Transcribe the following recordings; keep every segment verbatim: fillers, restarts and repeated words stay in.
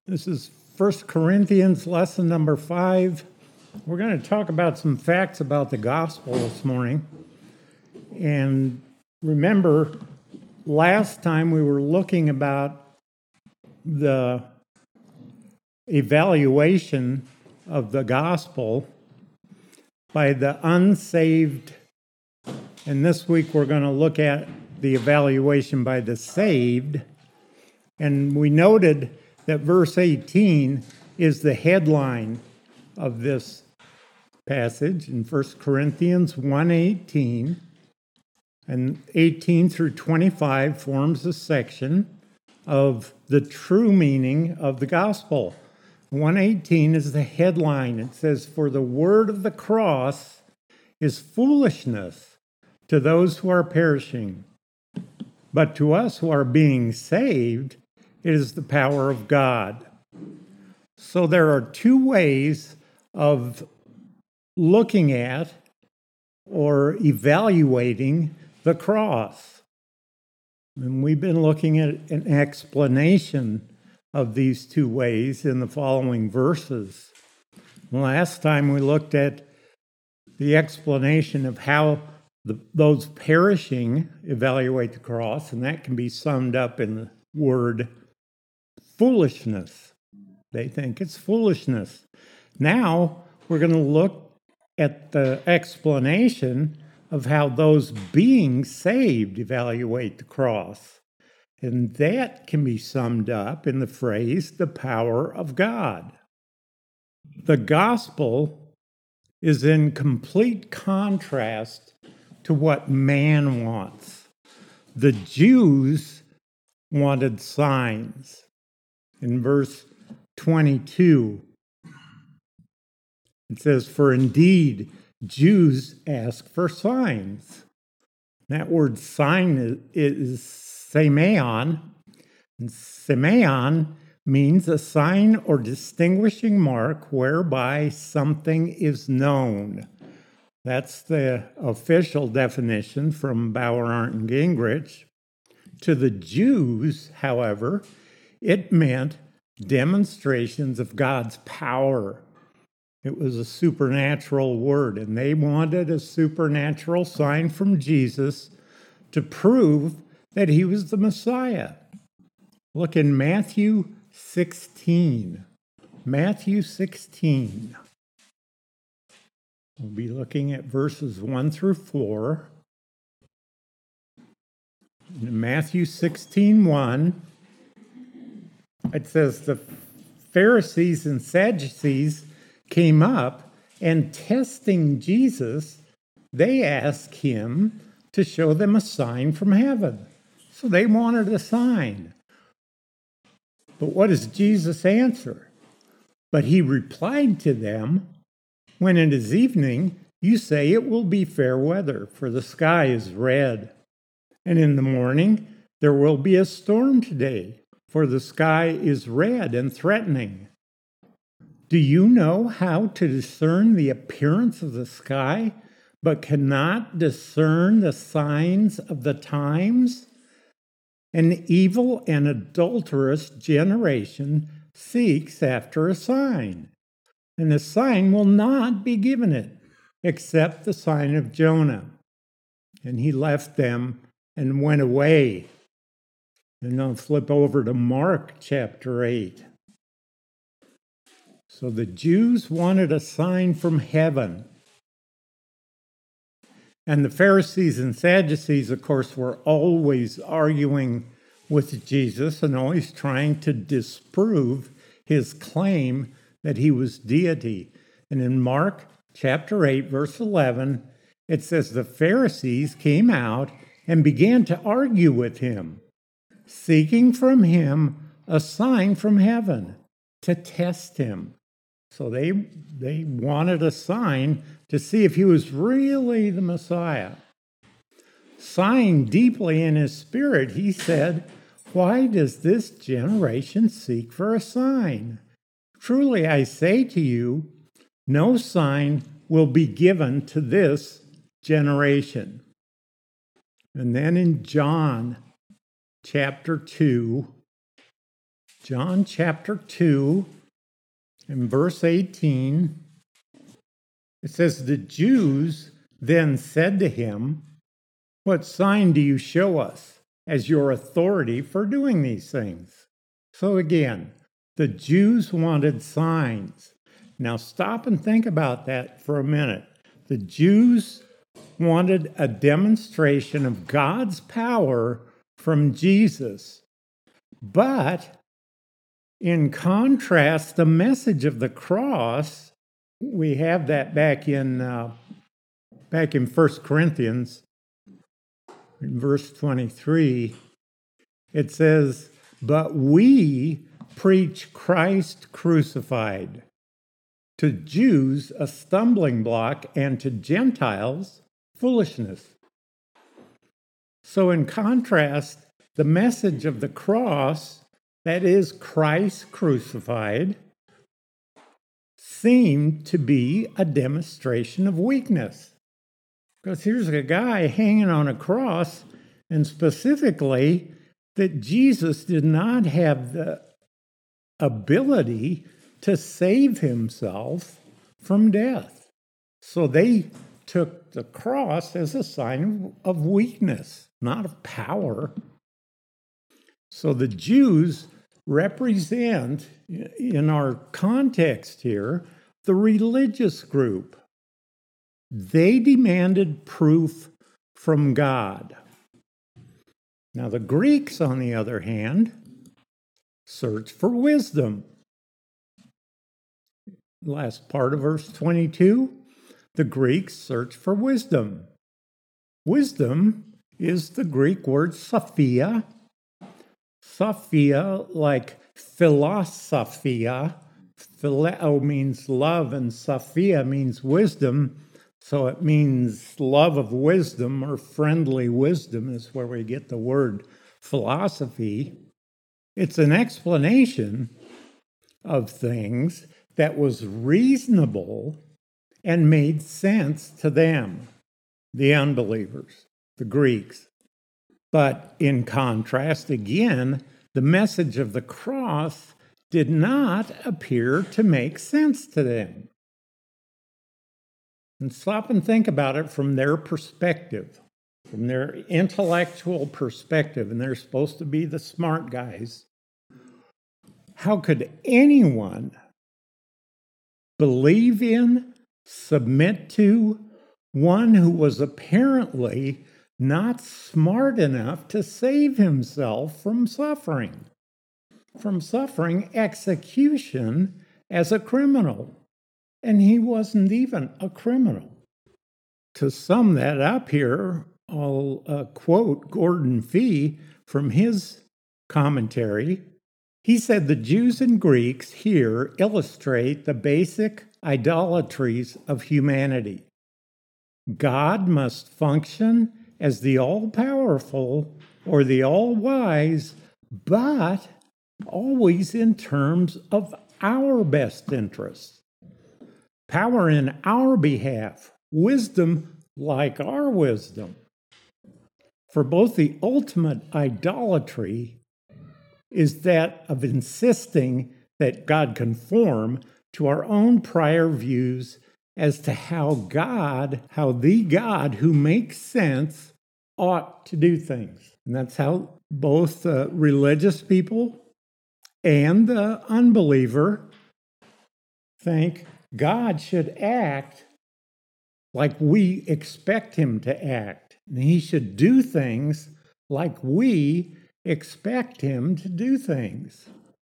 This is First Corinthians lesson number five. We're going to talk about some facts about the gospel this morning. And remember, last time we were looking about the evaluation of the gospel by the unsaved. And this week we're going to look at the evaluation by the saved. And we noted that verse eighteen is the headline of this passage in First Corinthians one eighteen. And eighteen through twenty-five forms a section of the true meaning of the gospel. one eighteen is the headline. It says, "For the word of the cross is foolishness to those who are perishing, but to us who are being saved, it is the power of God." So there are two ways of looking at or evaluating the cross. And we've been looking at an explanation of these two ways in the following verses. Last time we looked at the explanation of how the, those perishing evaluate the cross, and that can be summed up in the word foolishness. They think it's foolishness. Now we're going to look at the explanation of how those being saved evaluate the cross. And that can be summed up in the phrase, the power of God. The gospel is in complete contrast to what man wants. The Jews wanted signs. In verse twenty-two, it says, "For indeed, Jews ask for signs." That word sign is, is semeion. And semeion means a sign or distinguishing mark whereby something is known. That's the official definition from Bauer, Arndt, and Gingrich. To the Jews, however, it meant demonstrations of God's power. It was a supernatural word, and they wanted a supernatural sign from Jesus to prove that he was the Messiah. Look in Matthew sixteen. Matthew sixteen. We'll be looking at verses one through four. In Matthew sixteen one, it says, "The Pharisees and Sadducees came up, and testing Jesus, they asked him to show them a sign from heaven." So they wanted a sign. But what does Jesus answer? "But he replied to them, 'When it is evening, you say it will be fair weather, for the sky is red. And in the morning, there will be a storm today, for the sky is red and threatening. Do you know how to discern the appearance of the sky, but cannot discern the signs of the times? An evil and adulterous generation seeks after a sign, and the sign will not be given it, except the sign of Jonah.' And he left them and went away." And now flip over to Mark chapter eight. So the Jews wanted a sign from heaven. And the Pharisees and Sadducees, of course, were always arguing with Jesus and always trying to disprove his claim that he was deity. And in Mark chapter eight, verse eleven, it says, "The Pharisees came out and began to argue with him, seeking from him a sign from heaven to test him." So they, they wanted a sign to see if he was really the Messiah. Sighing deeply in his spirit, he said, "Why does this generation seek for a sign? Truly I say to you, no sign will be given to this generation." And then in John chapter two, John chapter two and verse eighteen. It says, the Jews then said to him, what sign do you show us as your authority for doing these things? So again, the Jews wanted signs. Now stop and think about that for a minute. The Jews wanted a demonstration of God's power from Jesus. But in contrast, the message of the cross, we have that back in uh, back in First Corinthians, in verse twenty-three. It says, but we preach Christ crucified, to Jews a stumbling block, and to Gentiles foolishness. So in contrast, the message of the cross, that is Christ crucified, seemed to be a demonstration of weakness. Because here's a guy hanging on a cross, and specifically that Jesus did not have the ability to save himself from death. So they took the cross as a sign of weakness, not of power. So the Jews represent, in our context here, the religious group. They demanded proof from God. Now the Greeks, on the other hand, searched for wisdom. Last part of verse twenty-two, the Greeks search for wisdom. Wisdom is the Greek word sophia. Sophia, like philosophia. Phileo means love, and sophia means wisdom. So it means love of wisdom, or friendly wisdom is where we get the word philosophy. It's an explanation of things that was reasonable and made sense to them, the unbelievers, the Greeks. But in contrast, again, the message of the cross did not appear to make sense to them. And stop and think about it from their perspective, from their intellectual perspective, and they're supposed to be the smart guys. How could anyone believe in, submit to one who was apparently not smart enough to save himself from suffering, from suffering execution as a criminal? And he wasn't even a criminal. To sum that up here, I'll uh, quote Gordon Fee from his commentary. He said the Jews and Greeks here illustrate the basic idolatries of humanity. God must function as the all-powerful or the all-wise, but always in terms of our best interests. Power in our behalf, wisdom like our wisdom. For both the ultimate idolatry is that of insisting that God conform to our own prior views as to how God, how the God who makes sense ought to do things. And that's how both the religious people and the unbeliever think God should act like we expect him to act. And he should do things like we expect him to do things.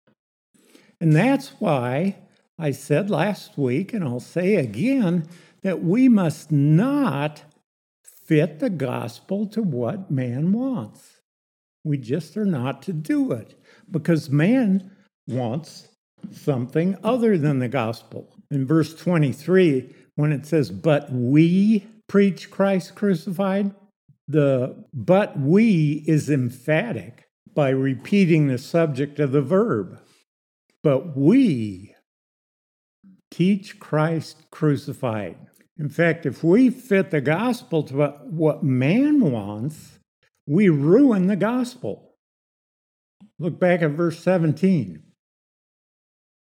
And that's why I said last week, and I'll say again, that we must not fit the gospel to what man wants. We just are not to do it, because man wants something other than the gospel. In verse twenty-three, when it says, but we preach Christ crucified, the but we is emphatic by repeating the subject of the verb. But we teach Christ crucified. In fact, if we fit the gospel to what, what man wants, we ruin the gospel. Look back at verse seventeen.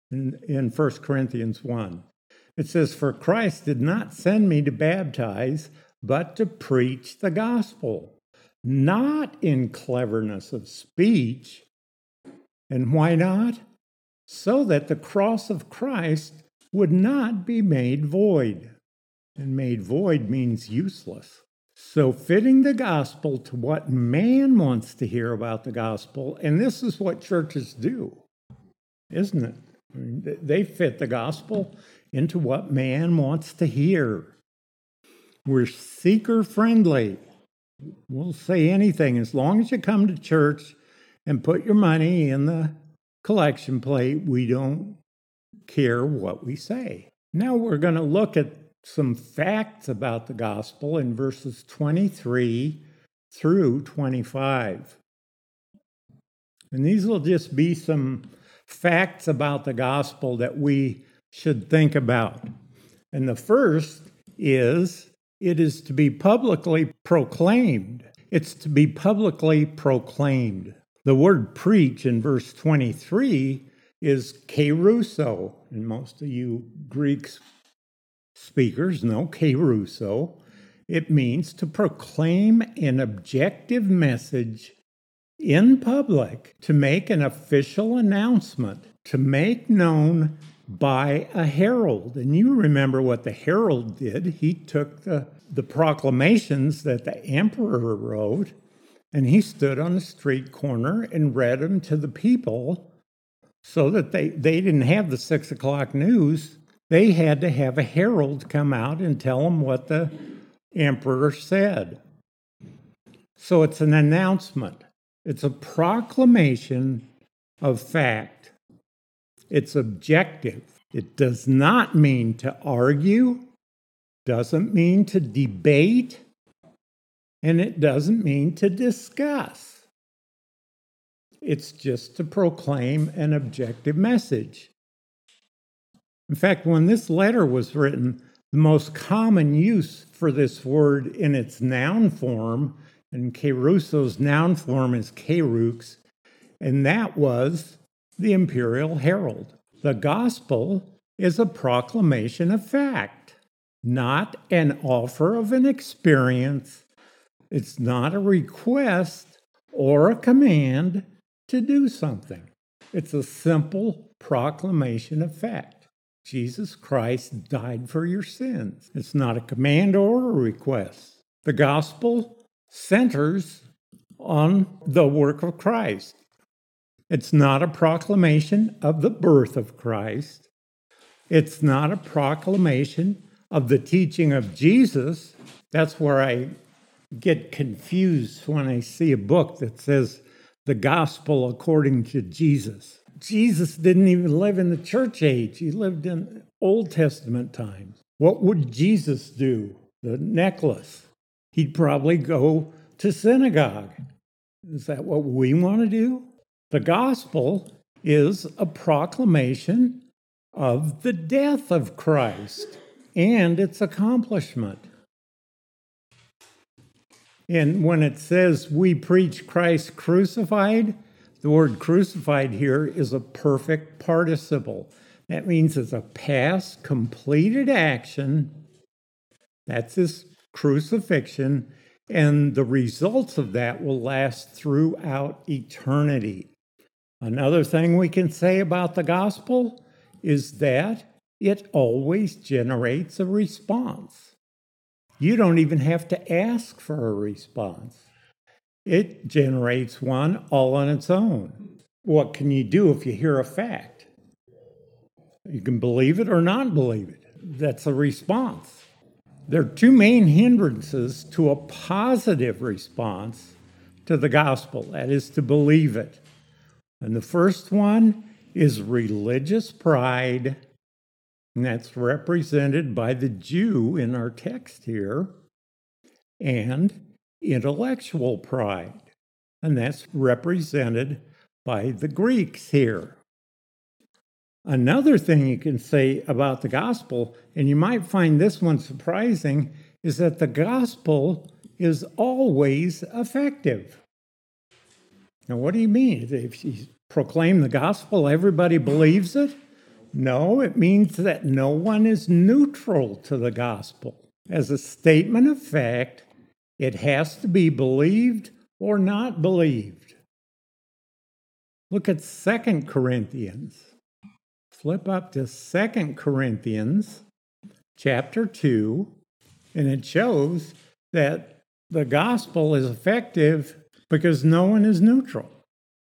in, in First Corinthians one. It says, "For Christ did not send me to baptize, but to preach the gospel, not in cleverness of speech." And why not? "So that the cross of Christ would not be made void." And made void means useless. So fitting the gospel to what man wants to hear about the gospel, and this is what churches do, isn't it? I mean, they fit the gospel into what man wants to hear. We're seeker-friendly. We'll say anything as long as you come to church and put your money in the collection plate. We don't care what we say. Now we're going to look at some facts about the gospel in verses twenty-three through twenty-five. And these will just be some facts about the gospel that we should think about. And the first is, it is to be publicly proclaimed. It's to be publicly proclaimed. The word preach in verse twenty-three is kerusso, and most of you Greeks speakers know kerusso. It means to proclaim an objective message in public, to make an official announcement, to make known by a herald. And you remember what the herald did. He took the, the proclamations that the emperor wrote, and he stood on the street corner and read them to the people so that they, they didn't have the six o'clock news. They had to have a herald come out and tell them what the emperor said. So it's an announcement. It's a proclamation of fact. It's objective. It does not mean to argue, doesn't mean to debate, and it doesn't mean to discuss. It's just to proclaim an objective message. In fact, when this letter was written, the most common use for this word in its noun form, and kerusso's noun form is kerux, and that was the imperial herald. The gospel is a proclamation of fact, not an offer of an experience. It's not a request or a command to do something. It's a simple proclamation of fact. Jesus Christ died for your sins. It's not a command or a request. The gospel centers on the work of Christ. It's not a proclamation of the birth of Christ. It's not a proclamation of the teaching of Jesus. That's where I get confused when I see a book that says the gospel according to Jesus. Jesus didn't even live in the church age. He lived in Old Testament times. What would Jesus do? The necklace. He'd probably go to synagogue. Is that what we want to do? The gospel is a proclamation of the death of Christ and its accomplishment. And when it says we preach Christ crucified, the word crucified here is a perfect participle. That means it's a past completed action. That's his crucifixion. And the results of that will last throughout eternity. Another thing we can say about the gospel is that it always generates a response. You don't even have to ask for a response. It generates one all on its own. What can you do if you hear a fact? You can believe it or not believe it. That's a response. There are two main hindrances to a positive response to the gospel, that is to believe it. And the first one is religious pride, and that's represented by the Jew in our text here, and intellectual pride, and that's represented by the Greeks here. Another thing you can say about the gospel, and you might find this one surprising, is that the gospel is always effective. Now, what do you mean? If you proclaim the gospel, everybody believes it? No, it means that no one is neutral to the gospel. As a statement of fact, it has to be believed or not believed. Look at Second Corinthians. Flip up to Second Corinthians chapter two, and it shows that the gospel is effective because no one is neutral.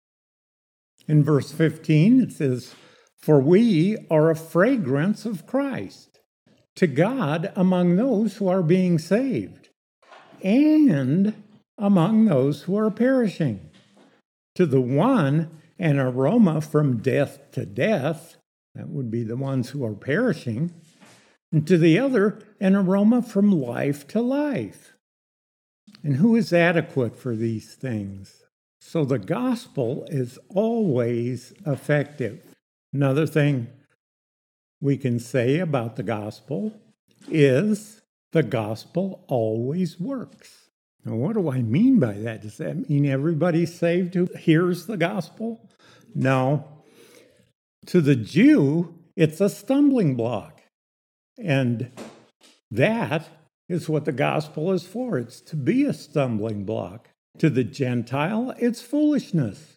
In verse fifteen, it says, "For we are a fragrance of Christ to God among those who are being saved, and among those who are perishing. To the one, an aroma from death to death," that would be the ones who are perishing, "and to the other, an aroma from life to life." And who is adequate for these things? So the gospel is always effective. Another thing we can say about the gospel is the gospel always works. Now, what do I mean by that? Does that mean everybody's saved who hears the gospel? No. To the Jew, it's a stumbling block. And that is what the gospel is for. It's to be a stumbling block. To the Gentile, it's foolishness.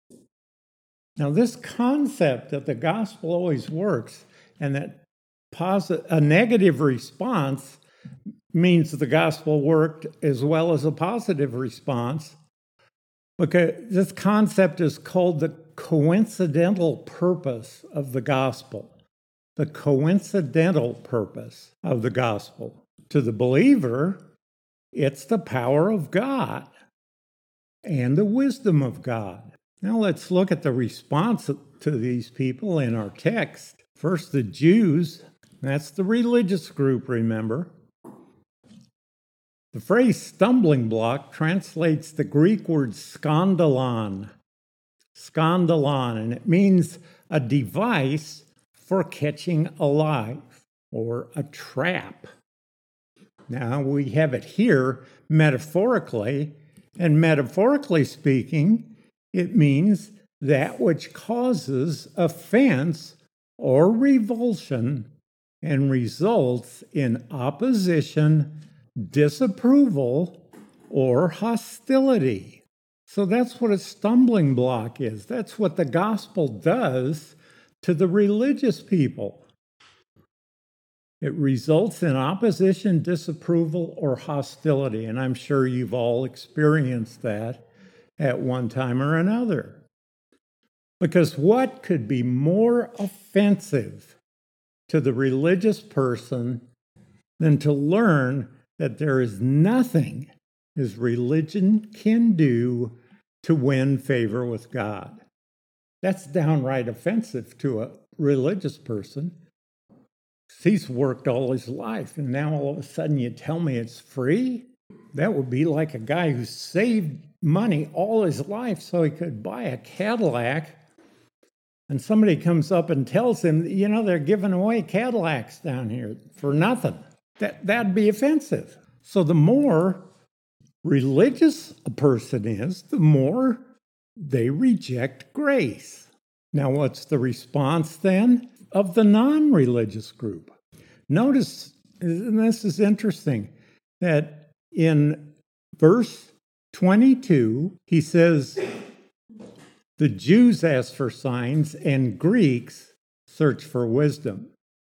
Now, this concept that the gospel always works and that posit- a negative response means the gospel worked as well as a positive response, because this concept is called the coincidental purpose of the gospel. The coincidental purpose of the gospel. To the believer, it's the power of God and the wisdom of God. Now let's look at the response to these people in our text. First, the Jews. That's the religious group, remember. The phrase stumbling block translates the Greek word skandalon. Skandalon, and it means a device for catching a lie or a trap. Now, we have it here metaphorically, and metaphorically speaking, it means that which causes offense or revulsion and results in opposition, disapproval, or hostility. So that's what a stumbling block is. That's what the gospel does to the religious people. It results in opposition, disapproval, or hostility. And I'm sure you've all experienced that at one time or another. Because what could be more offensive to the religious person than to learn that there is nothing his religion can do to win favor with God? That's downright offensive to a religious person. He's worked all his life, and now all of a sudden you tell me it's free? That would be like a guy who saved money all his life so he could buy a Cadillac, and somebody comes up and tells him, you know, they're giving away Cadillacs down here for nothing. That, that'd be offensive. So the more religious a person is, the more they reject grace. Now, what's the response then of the non-religious group? Notice, and this is interesting, that in verse twenty-two, he says, the Jews ask for signs and Greeks search for wisdom.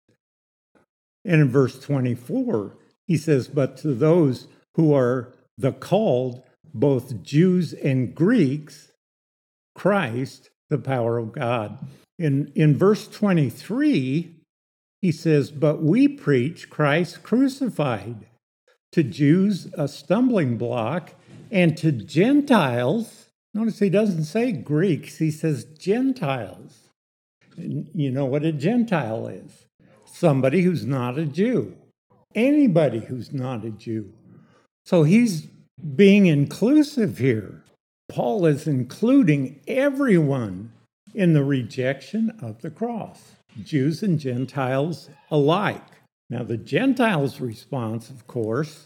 And in verse twenty-four, he says, but to those who are the called, both Jews and Greeks, Christ, the power of God. In, in verse twenty-three, he says, but we preach Christ crucified, to Jews a stumbling block, and to Gentiles, notice he doesn't say Greeks, he says Gentiles. And you know what a Gentile is? Somebody who's not a Jew. Anybody who's not a Jew. So he's being inclusive here. Paul is including everyone in the rejection of the cross, Jews and Gentiles alike. Now, the Gentiles' response, of course,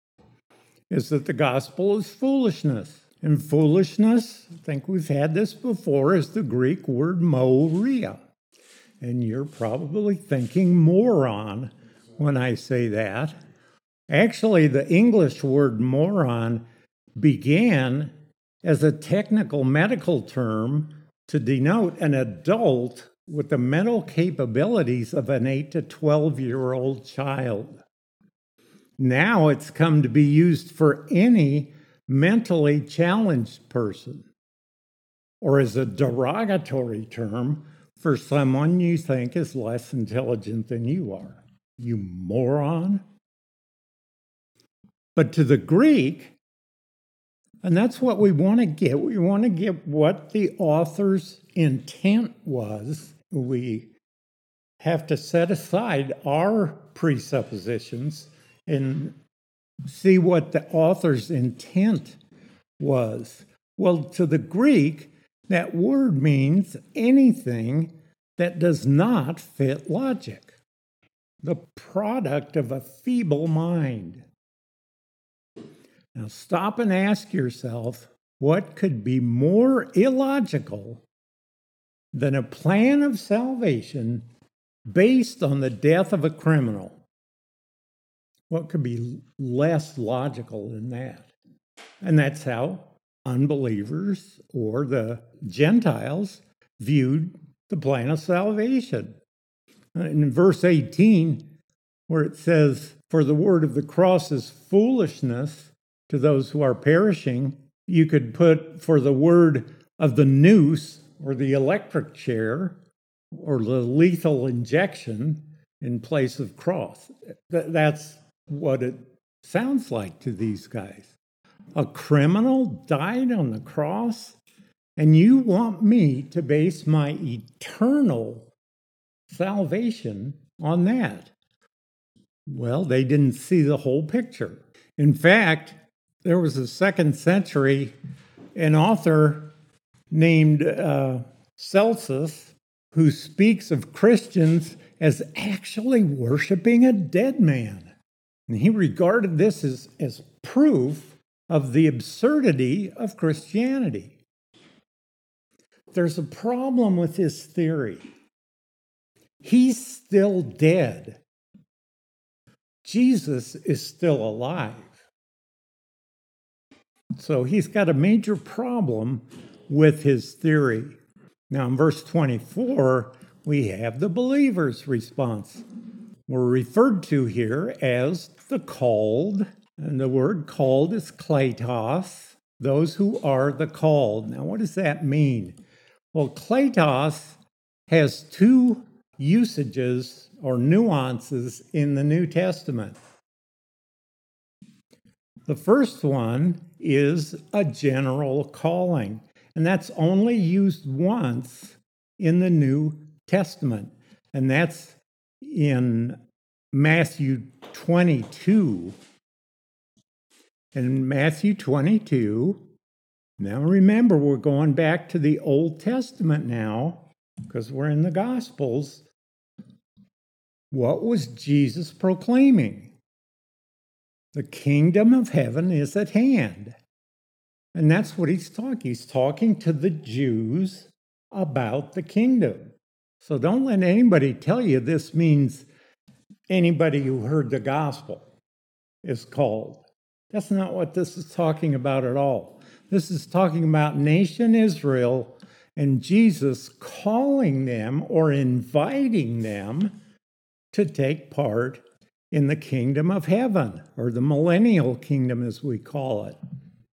is that the gospel is foolishness. And foolishness, I think we've had this before, is the Greek word moria. And you're probably thinking moron when I say that. Actually, the English word moron began as a technical medical term to denote an adult with the mental capabilities of an eight to twelve-year-old child. Now it's come to be used for any mentally challenged person, or as a derogatory term for someone you think is less intelligent than you are. You moron. But to the Greek, and that's what we want to get, we want to get what the author's intent was. We have to set aside our presuppositions and see what the author's intent was. Well, to the Greek, that word means anything that does not fit logic, the product of a feeble mind. Now stop and ask yourself, what could be more illogical than a plan of salvation based on the death of a criminal? What could be less logical than that? And that's how unbelievers or the Gentiles viewed the plan of salvation. In verse eighteen, where it says, "For the word of the cross is foolishness to those who are perishing," you could put, "for the word of the noose," or the electric chair, or the lethal injection in place of cross. That's what it sounds like to these guys. A criminal died on the cross, and you want me to base my eternal salvation on that? Well, they didn't see the whole picture. In fact, there was a second century, an author named uh, Celsus, who speaks of Christians as actually worshiping a dead man. And he regarded this as, as proof of the absurdity of Christianity. There's a problem with his theory. He's still dead. Jesus is still alive. So he's got a major problem with his theory. Now, in verse twenty-four, we have the believer's response. We're referred to here as the called, and the word called is kletos, those who are the called. Now, what does that mean? Well, kletos has two usages or nuances in the New Testament. The first one is a general calling, and that's only used once in the New Testament, and that's in Matthew twenty-two. In Matthew twenty-two, now remember, we're going back to the Old Testament now, because we're in the Gospels. What was Jesus proclaiming? The kingdom of heaven is at hand. And that's what he's talking. He's talking to the Jews about the kingdom. So don't let anybody tell you this means anybody who heard the gospel is called. That's not what this is talking about at all. This is talking about nation Israel and Jesus calling them or inviting them to take part in the kingdom of heaven, or the millennial kingdom as we call it.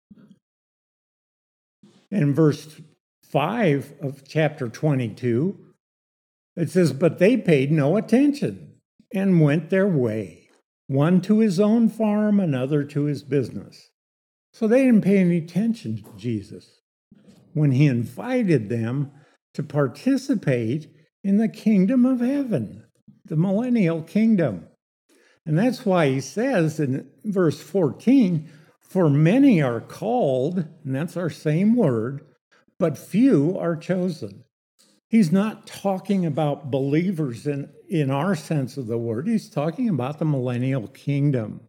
In verse five of chapter twenty-two, it says, "But they paid no attention and went their way, one to his own farm, another to his business." So they didn't pay any attention to Jesus when he invited them to participate in the kingdom of heaven, the millennial kingdom. And that's why he says in verse fourteen, "For many are called," and that's our same word, "but few are chosen." He's not talking about believers in, in our sense of the word. He's talking about the millennial kingdom.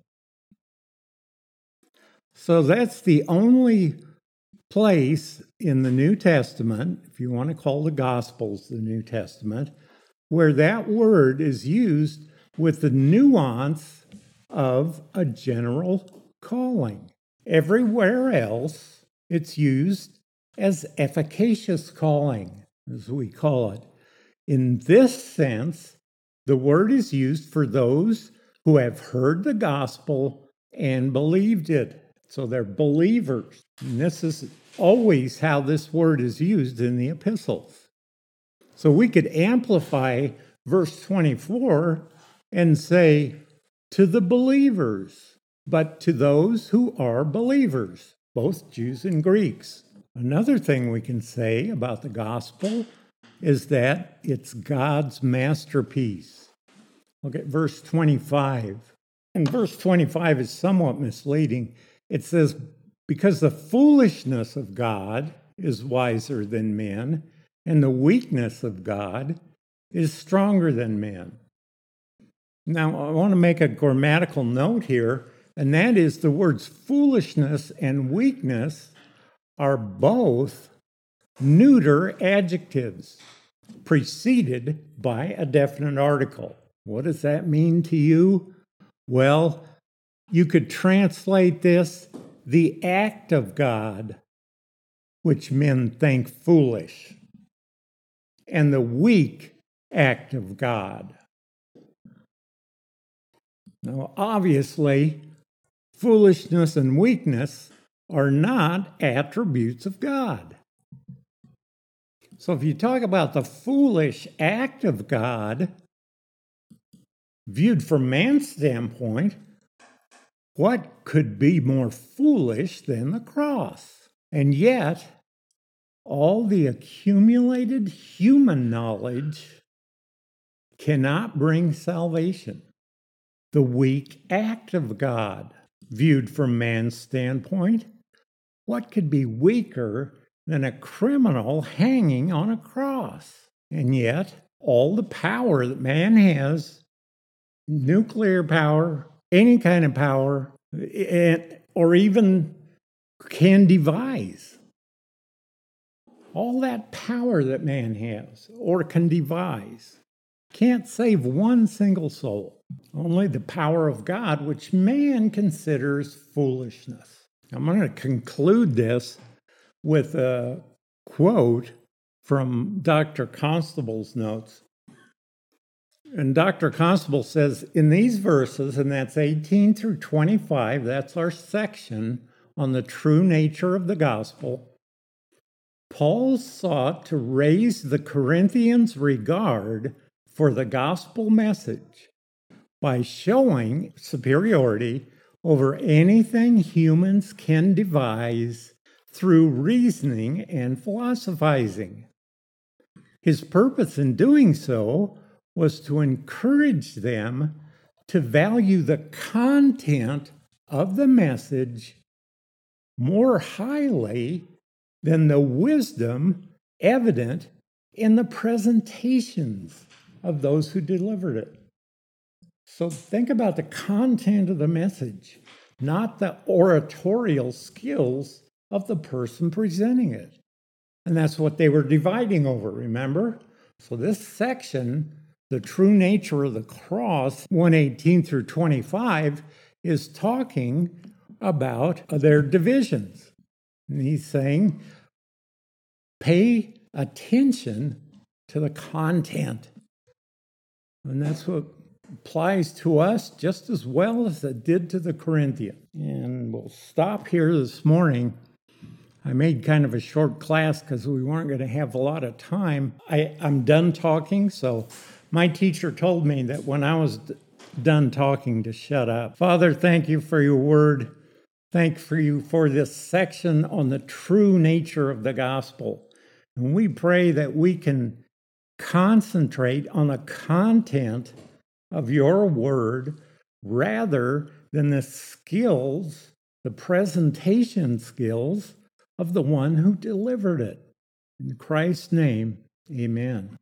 So that's the only place in the New Testament, if you want to call the Gospels the New Testament, where that word is used with the nuance of a general calling. Everywhere else, it's used as efficacious calling, as we call it. In this sense, the word is used for those who have heard the gospel and believed it. So they're believers. And this is always how this word is used in the epistles. So we could amplify verse twenty-four and say, to the believers, but to those who are believers, both Jews and Greeks. Another thing we can say about the gospel is that it's God's masterpiece. Look at verse twenty-five. And verse twenty-five is somewhat misleading. It says, because the foolishness of God is wiser than men, and the weakness of God is stronger than men. Now, I want to make a grammatical note here, and that is the words foolishness and weakness are both neuter adjectives preceded by a definite article. What does that mean to you? Well, you could translate this, the act of God, which men think foolish, and the weak act of God. Now, obviously, foolishness and weakness are not attributes of God. So if you talk about the foolish act of God, viewed from man's standpoint, what could be more foolish than the cross? And yet, all the accumulated human knowledge cannot bring salvation. The weak act of God, viewed from man's standpoint, what could be weaker than a criminal hanging on a cross? And yet, all the power that man has, nuclear power, any kind of power, or even can devise, all that power that man has or can devise can't save one single soul. Only the power of God, which man considers foolishness. I'm going to conclude this with a quote from Doctor Constable's notes. And Doctor Constable says, in these verses, and that's eighteen through twenty-five, that's our section on the true nature of the gospel, Paul sought to raise the Corinthians' regard for the gospel message by showing superiority over anything humans can devise through reasoning and philosophizing. His purpose in doing so was to encourage them to value the content of the message more highly than the wisdom evident in the presentations of those who delivered it. So think about the content of the message, not the oratorial skills of the person presenting it. And that's what they were dividing over, remember? So this section, the true nature of the cross, one eighteen through twenty-five, is talking about their divisions. And he's saying, pay attention to the content. And that's what applies to us just as well as it did to the Corinthians. And we'll stop here this morning. I made kind of a short class because we weren't going to have a lot of time. I, I'm done talking, so my teacher told me that when I was d- done talking to shut up. Father, thank you for your word. Thank for you for this section on the true nature of the gospel. And we pray that we can concentrate on the content of your word rather than the skills, the presentation skills of the one who delivered it. In Christ's name, amen.